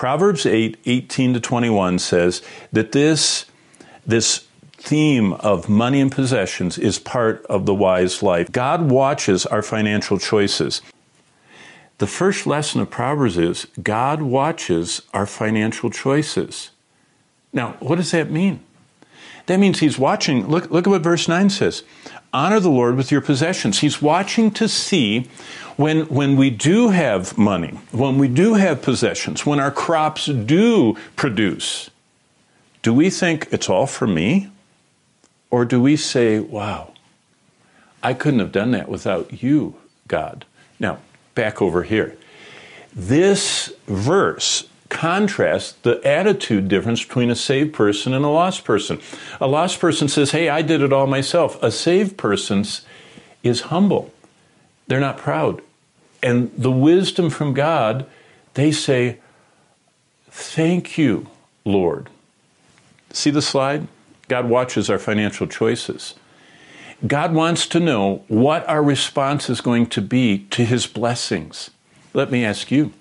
Proverbs 8:18-21 says that this theme of money and possessions is part of the wise life. God watches our financial choices. The first lesson of Proverbs is God watches our financial choices. Now, what does that mean? That means he's watching. Look at what verse 9 says. Honor the Lord with your possessions. He's watching to see when we do have money, when we do have possessions, when our crops do produce. Do we think it's all for me? Or do we say, wow, I couldn't have done that without you, God? Now, back over here. This verse contrasts the attitude difference between a saved person and a lost person. A lost person says, hey, I did it all myself. A saved person is humble. They're not proud. And the wisdom from God, they say, thank you, Lord. See the slide? God watches our financial choices. God wants to know what our response is going to be to his blessings. Let me ask you,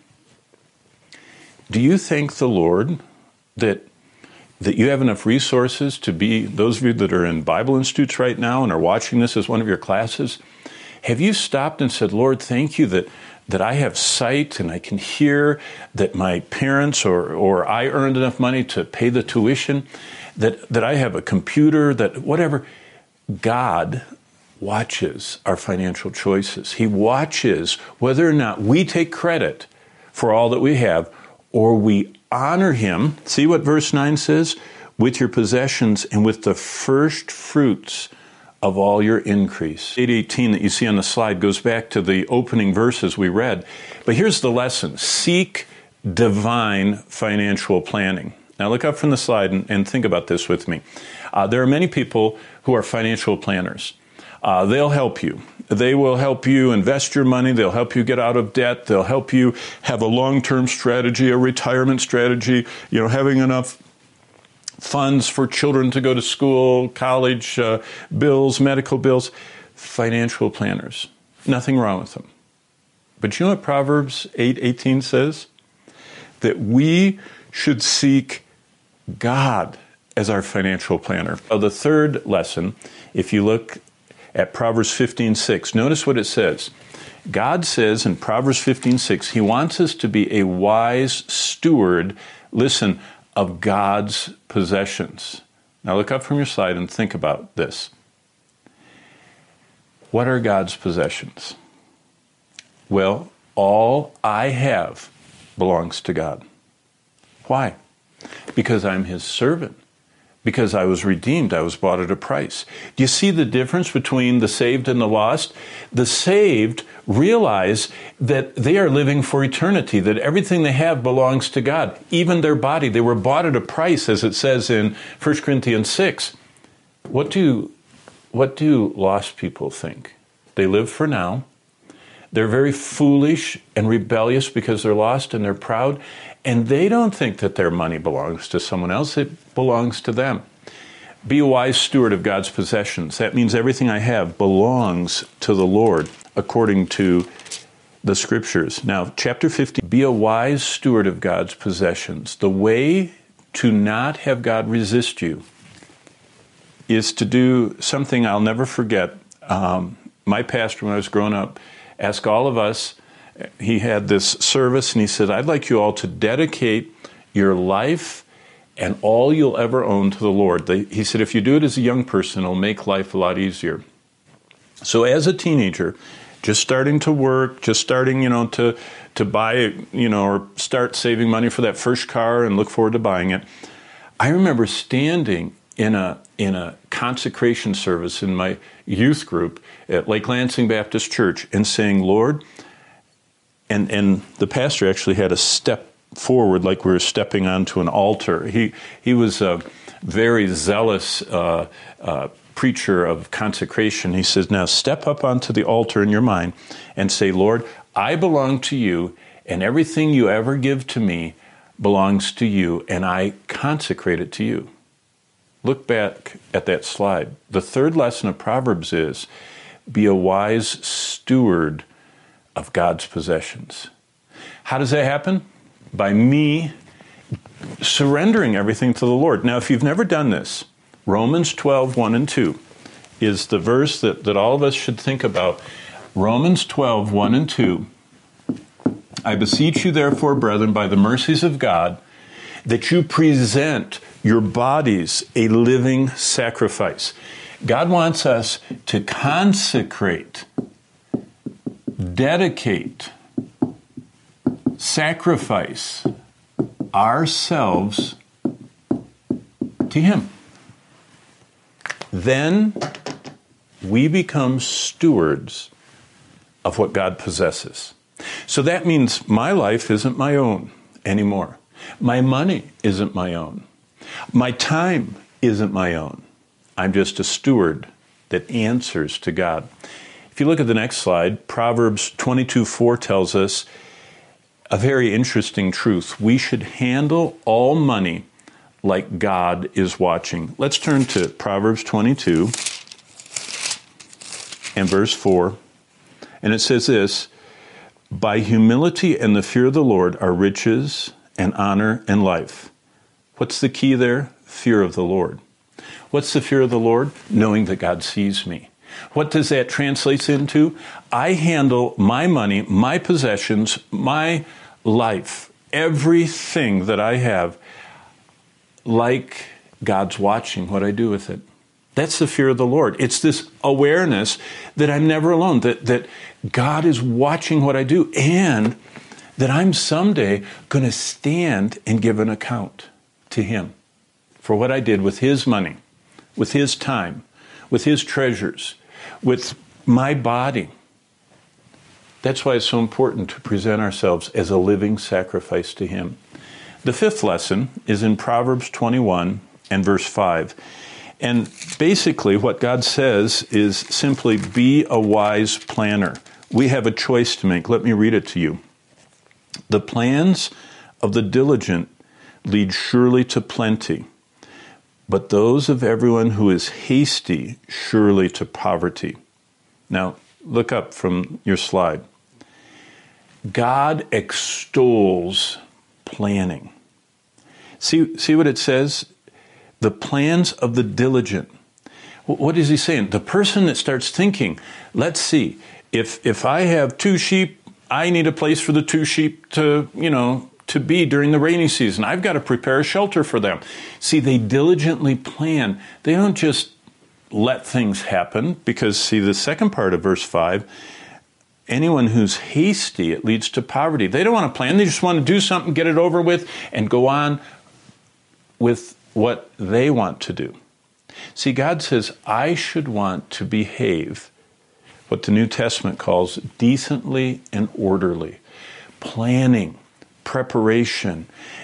do you thank the Lord that you have enough resources to be, those of you that are in Bible Institutes right now and are watching this as one of your classes, have you stopped and said, Lord, thank you that I have sight and I can hear, that my parents or I earned enough money to pay the tuition, that I have a computer, that whatever. God watches our financial choices. He watches whether or not we take credit for all that we have or we honor him. See what verse 9 says? With your possessions and with the first fruits of all your increase. 8:18 that you see on the slide goes back to the opening verses we read. But here's the lesson. Seek divine financial planning. Now look up from the slide and think about this with me. There are many people who are financial planners. They'll help you. They will help you invest your money. They'll help you get out of debt. They'll help you have a long-term strategy, a retirement strategy, having enough funds for children to go to school, college bills, medical bills. Financial planners. Nothing wrong with them. But you know what Proverbs 8:18 says? That we should seek God as our financial planner. The third lesson, if you look at Proverbs 15:6, notice what it says. God says in Proverbs 15:6, he wants us to be a wise steward, listen, of God's possessions. Now look up from your slide and think about this. What are God's possessions? Well, all I have belongs to God. Why? Because I'm his servant. Because I was redeemed. I was bought at a price. Do you see the difference between the saved and the lost? The saved realize that they are living for eternity, that everything they have belongs to God, even their body. They were bought at a price, as it says in 1 Corinthians 6. What do lost people think? They live for now. They're very foolish and rebellious because they're lost and they're proud. And they don't think that their money belongs to someone else. It belongs to them. Be a wise steward of God's possessions. That means everything I have belongs to the Lord, according to the Scriptures. Now, chapter 50, be a wise steward of God's possessions. The way to not have God resist you is to do something I'll never forget. My pastor, when I was growing up, asked all of us, he had this service, and he said, I'd like you all to dedicate your life and all you'll ever own to the Lord. He said, if you do it as a young person, it'll make life a lot easier. So as a teenager, just starting to work, just starting, to buy, or start saving money for that first car and look forward to buying it, I remember standing in a consecration service in my youth group at Lake Lansing Baptist Church and saying, Lord, and the pastor actually had a step forward like we were stepping onto an altar. He was a very zealous preacher of consecration. He says, now step up onto the altar in your mind and say, Lord, I belong to you, and everything you ever give to me belongs to you, and I consecrate it to you. Look back at that slide. The third lesson of Proverbs is, be a wise steward of God's possessions. How does that happen? By me surrendering everything to the Lord. Now, if you've never done this, Romans 12, 1 and 2 is the verse that all of us should think about. Romans 12, 1 and 2. I beseech you, therefore, brethren, by the mercies of God, that you present your bodies a living sacrifice. God wants us to consecrate, dedicate, sacrifice ourselves to Him. Then we become stewards of what God possesses. So that means my life isn't my own anymore. My money isn't my own. My time isn't my own. I'm just a steward that answers to God. If you look at the next slide, Proverbs 22:4 tells us a very interesting truth. We should handle all money like God is watching. Let's turn to Proverbs 22 and verse 4. And it says this, by humility and the fear of the Lord are riches and honor and life. What's the key there? Fear of the Lord. What's the fear of the Lord? Knowing that God sees me. What does that translate into? I handle my money, my possessions, my life, everything that I have, like God's watching what I do with it. That's the fear of the Lord. It's this awareness that I'm never alone, that God is watching what I do, and that I'm someday going to stand and give an account to Him for what I did with His money, with His time, with His treasures, with my body. That's why it's so important to present ourselves as a living sacrifice to Him. The fifth lesson is in Proverbs 21 and verse 5. And basically what God says is simply be a wise planner. We have a choice to make. Let me read it to you. The plans of the diligent lead surely to plenty, but those of everyone who is hasty surely to poverty. Now, look up from your slide. God extols planning. See what it says? The plans of the diligent. What is he saying? The person that starts thinking, let's see, if I have 2 sheep, I need a place for the 2 sheep to be during the rainy season. I've got to prepare a shelter for them. See, they diligently plan. They don't just let things happen, because see, the second part of verse 5, anyone who's hasty, it leads to poverty. They don't want to plan. They just want to do something, get it over with, and go on with what they want to do. See, God says, I should want to behave what the New Testament calls decently and orderly. Planning, preparation,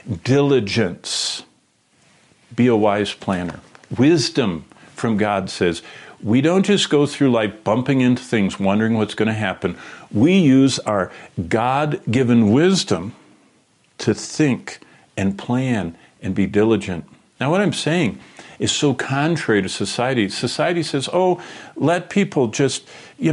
diligence. Be a wise planner. Wisdom from God says, we don't just go through life bumping into things, wondering what's going to happen. We use our God-given wisdom to think and plan and be diligent. Now, what I'm saying is so contrary to society. Society says, oh, let people just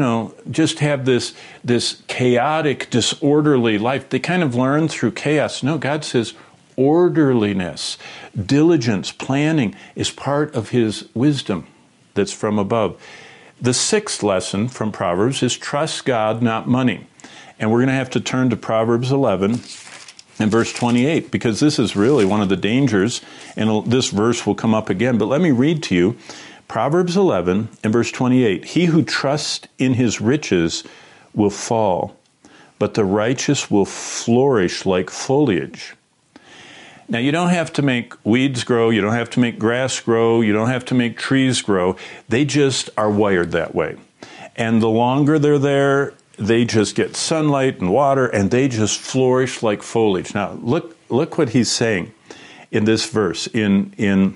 have this chaotic, disorderly life. They kind of learn through chaos. No, God says orderliness, diligence, planning is part of His wisdom that's from above. The sixth lesson from Proverbs is trust God, not money. And we're going to have to turn to Proverbs 11 and verse 28, because this is really one of the dangers, and this verse will come up again. But let me read to you Proverbs 11 and verse 28. He who trusts in his riches will fall, but the righteous will flourish like foliage. Now, you don't have to make weeds grow, you don't have to make grass grow, you don't have to make trees grow. They just are wired that way. And the longer they're there, they just get sunlight and water, and they just flourish like foliage. Now, look what he's saying in this verse, in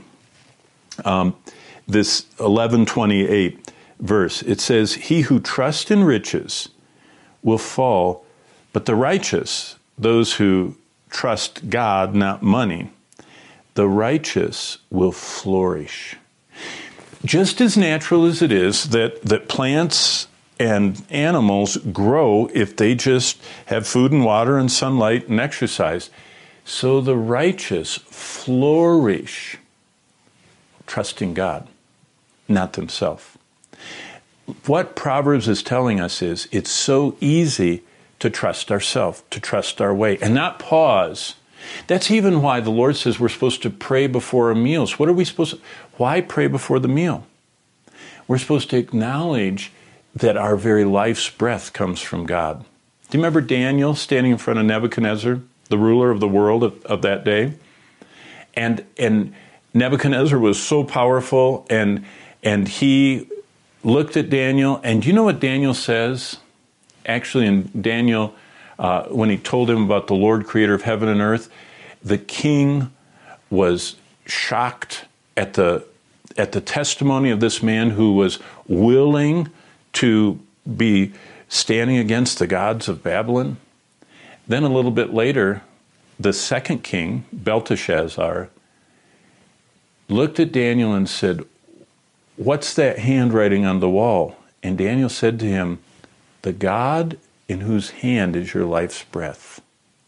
this 11:28 verse. It says, he who trusts in riches will fall, but the righteous, those who trust God, not money, the righteous will flourish. Just as natural as it is that plants and animals grow if they just have food and water and sunlight and exercise, so the righteous flourish trusting God, not themselves. What Proverbs is telling us is it's so easy to trust ourselves, to trust our way, and not pause. That's even why the Lord says we're supposed to pray before our meals. What are we supposed to? Why pray before the meal? We're supposed to acknowledge that our very life's breath comes from God. Do you remember Daniel standing in front of Nebuchadnezzar, the ruler of the world of that day? And Nebuchadnezzar was so powerful, and he looked at Daniel, and do you know what Daniel says? Actually, in Daniel, when he told him about the Lord, creator of heaven and earth, the king was shocked at the testimony of this man who was willing to be standing against the gods of Babylon. Then a little bit later, the second king, Belteshazzar, looked at Daniel and said, "What's that handwriting on the wall?" And Daniel said to him, "The God in whose hand is your life's breath."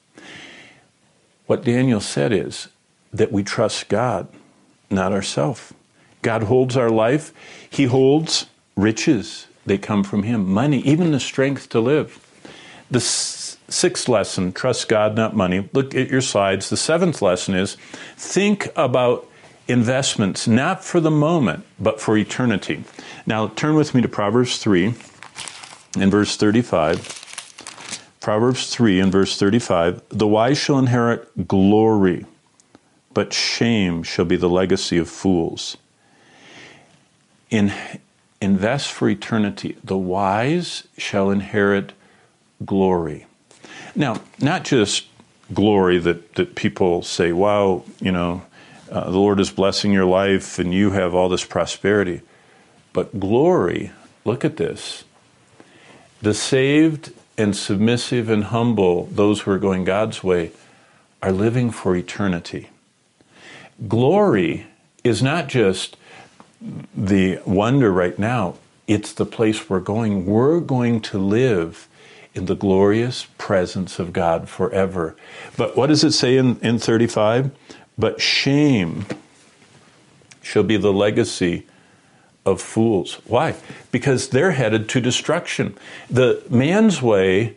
What Daniel said is that we trust God, not ourselves. God holds our life. He holds riches. They come from Him. Money, even the strength to live. The sixth lesson, trust God, not money. Look at your slides. The seventh lesson is think about investments, not for the moment, but for eternity. Now, turn with me to Proverbs 3 and verse 35. Proverbs 3 and verse 35. The wise shall inherit glory, but shame shall be the legacy of fools. Invest for eternity. The wise shall inherit glory. Now, not just glory that people say, wow, the Lord is blessing your life and you have all this prosperity. But glory, look at this. The saved and submissive and humble, those who are going God's way, are living for eternity. Glory is not just the wonder right now. It's the place we're going. We're going to live in the glorious presence of God forever. But what does it say in 35? But shame shall be the legacy of fools. Why? Because they're headed to destruction. The man's way,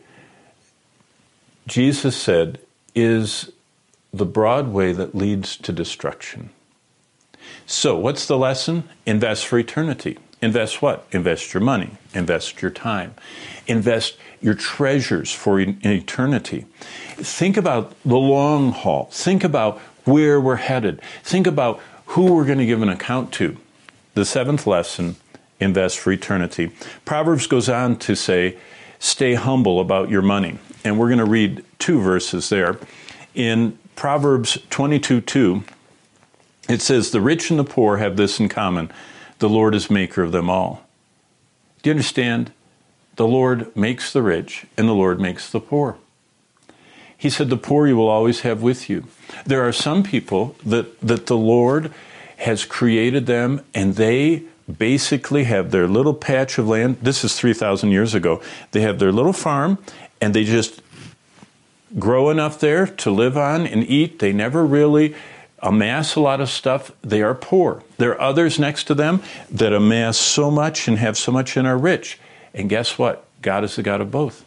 Jesus said, is the broad way that leads to destruction. So what's the lesson? Invest for eternity. Invest what? Invest your money. Invest your time. Invest your treasures for eternity. Think about the long haul. Think about where we're headed. Think about who we're going to give an account to. The seventh lesson, invest for eternity. Proverbs goes on to say, stay humble about your money. And we're going to read two verses there. In Proverbs 22:2, it says, the rich and the poor have this in common. The Lord is maker of them all. Do you understand? The Lord makes the rich and the Lord makes the poor. He said, the poor you will always have with you. There are some people that the Lord has created them, and they basically have their little patch of land. This is 3,000 years ago. They have their little farm, and they just grow enough there to live on and eat. They never really amass a lot of stuff. They are poor. There are others next to them that amass so much and have so much and are rich. And guess what? God is the God of both.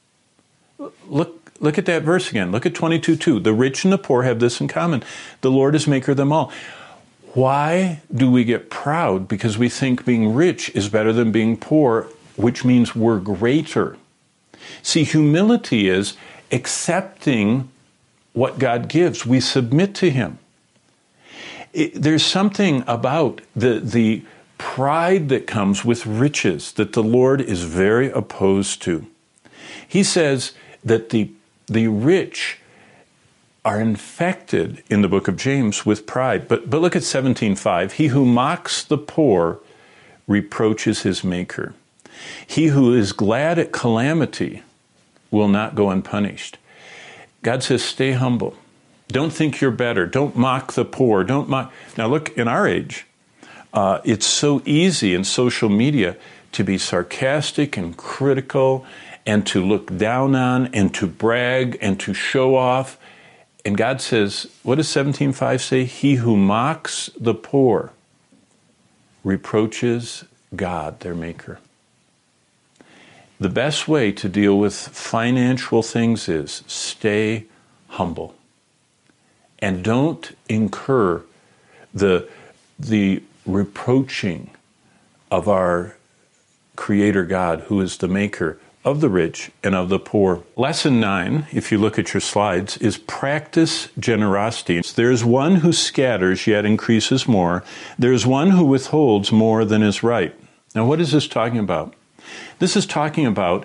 Look at that verse again. Look at 22:2. The rich and the poor have this in common. The Lord is maker of them all. Why do we get proud? Because we think being rich is better than being poor, which means we're greater. See, humility is accepting what God gives. We submit to Him. There's something about the pride that comes with riches that the Lord is very opposed to. He says that the rich are infected in the book of James with pride. But look at 17:5. He who mocks the poor reproaches his maker. He who is glad at calamity will not go unpunished. God says, stay humble. Don't think you're better. Don't mock the poor. Don't mock. Now look, in our age, it's so easy in social media to be sarcastic and critical and to look down on and to brag and to show off. And God says, what does 17:5 say? He who mocks the poor reproaches God, their maker. The best way to deal with financial things is stay humble. And don't incur the reproaching of our Creator God, who is the maker of the rich and of the poor. Lesson 9, if you look at your slides, is practice generosity. There is one who scatters yet increases more. There is one who withholds more than is right. Now, what is this talking about? This is talking about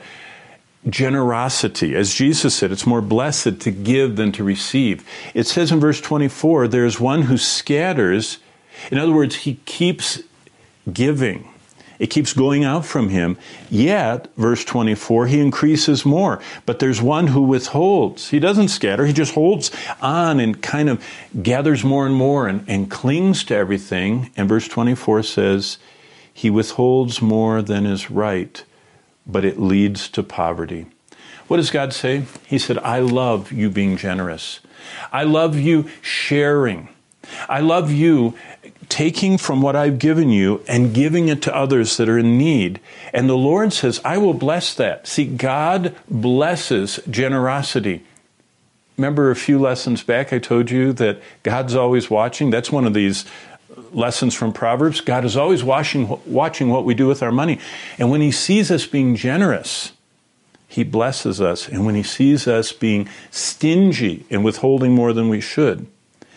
generosity. As Jesus said, it's more blessed to give than to receive. It says in verse 24, there is one who scatters. In other words, he keeps giving. It keeps going out from him. Yet, verse 24, he increases more. But there's one who withholds. He doesn't scatter. He just holds on and kind of gathers more and more and clings to everything. And verse 24 says, he withholds more than is right, but it leads to poverty. What does God say? He said, I love you being generous. I love you sharing. I love you taking from what I've given you and giving it to others that are in need. And the Lord says, I will bless that. See, God blesses generosity. Remember a few lessons back I told you that God's always watching? That's one of these lessons from Proverbs. God is always watching what we do with our money. And when he sees us being generous, he blesses us. And when he sees us being stingy and withholding more than we should,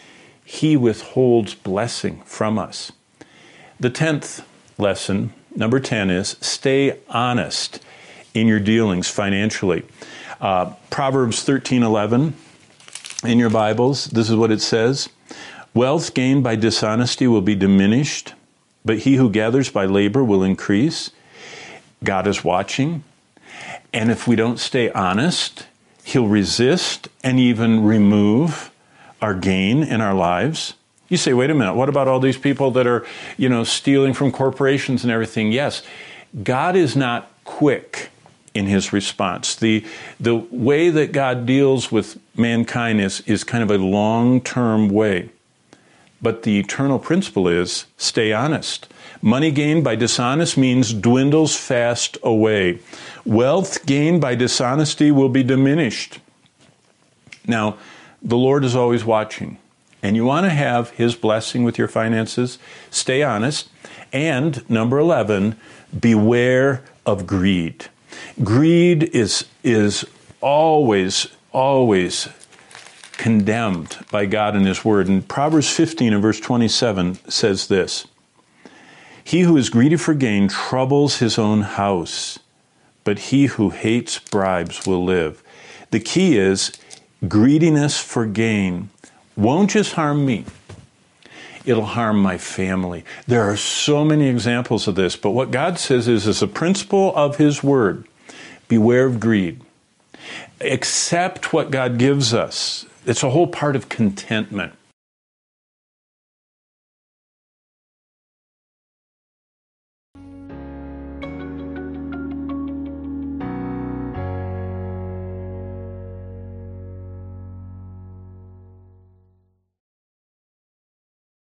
he withholds blessing from us. The 10th lesson, number 10, is stay honest in your dealings financially. Proverbs 13:11 in your Bibles, this is what it says. Wealth gained by dishonesty will be diminished, but he who gathers by labor will increase. God is watching, and if we don't stay honest, he'll resist and even remove our gain in our lives. You say, wait a minute, what about all these people that are, stealing from corporations and everything? Yes, God is not quick in his response. The way that God deals with mankind is kind of a long-term way. But the eternal principle is stay honest. Money gained by dishonest means dwindles fast away. Wealth gained by dishonesty will be diminished. Now, the Lord is always watching, and you want to have his blessing with your finances. Stay honest. And number 11, beware of greed. Greed is always condemned by God in his word. And Proverbs 15 and verse 27 says this, he who is greedy for gain troubles his own house, but he who hates bribes will live. The key is greediness for gain won't just harm me. It'll harm my family. There are so many examples of this, but what God says is, as a principle of his word, beware of greed. Accept what God gives us. It's a whole part of contentment.